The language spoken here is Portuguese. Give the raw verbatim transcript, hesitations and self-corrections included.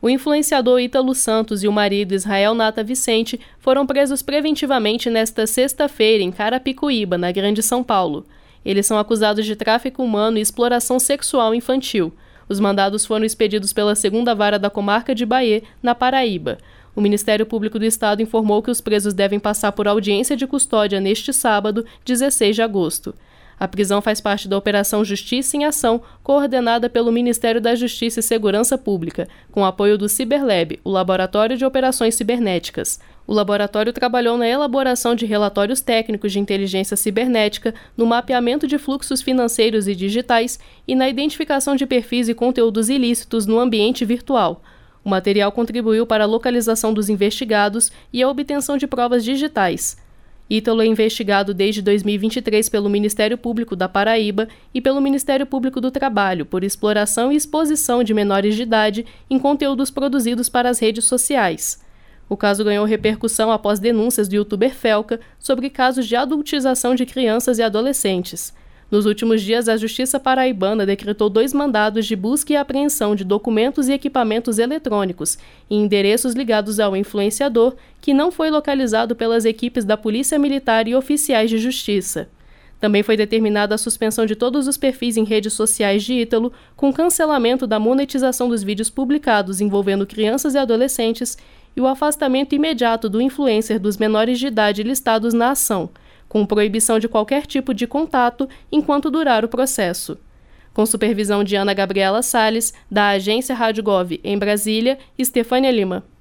O influenciador Ítalo Santos e o marido Israel Nata Vicente foram presos preventivamente nesta sexta-feira em Carapicuíba, na Grande São Paulo. Eles são acusados de tráfico humano e exploração sexual infantil. Os mandados foram expedidos pela segunda Vara da Comarca de Bahia, na Paraíba. O Ministério Público do Estado informou que os presos devem passar por audiência de custódia neste sábado, dezesseis de agosto. A prisão faz parte da Operação Justiça em Ação, coordenada pelo Ministério da Justiça e Segurança Pública, com apoio do CiberLab, o Laboratório de Operações Cibernéticas. O laboratório trabalhou na elaboração de relatórios técnicos de inteligência cibernética, no mapeamento de fluxos financeiros e digitais e na identificação de perfis e conteúdos ilícitos no ambiente virtual. O material contribuiu para a localização dos investigados e a obtenção de provas digitais. Ítalo é investigado desde dois mil e vinte e três pelo Ministério Público da Paraíba e pelo Ministério Público do Trabalho por exploração e exposição de menores de idade em conteúdos produzidos para as redes sociais. O caso ganhou repercussão após denúncias do youtuber Felca sobre casos de adultização de crianças e adolescentes. Nos últimos dias, a Justiça Paraibana decretou dois mandados de busca e apreensão de documentos e equipamentos eletrônicos em endereços ligados ao influenciador, que não foi localizado pelas equipes da Polícia Militar e oficiais de justiça. Também foi determinada a suspensão de todos os perfis em redes sociais de Ítalo, com cancelamento da monetização dos vídeos publicados envolvendo crianças e adolescentes e o afastamento imediato do influencer dos menores de idade listados na ação, com proibição de qualquer tipo de contato enquanto durar o processo. Com supervisão de Ana Gabriela Salles, da agência Rádio Gov em Brasília, Estefânia Lima.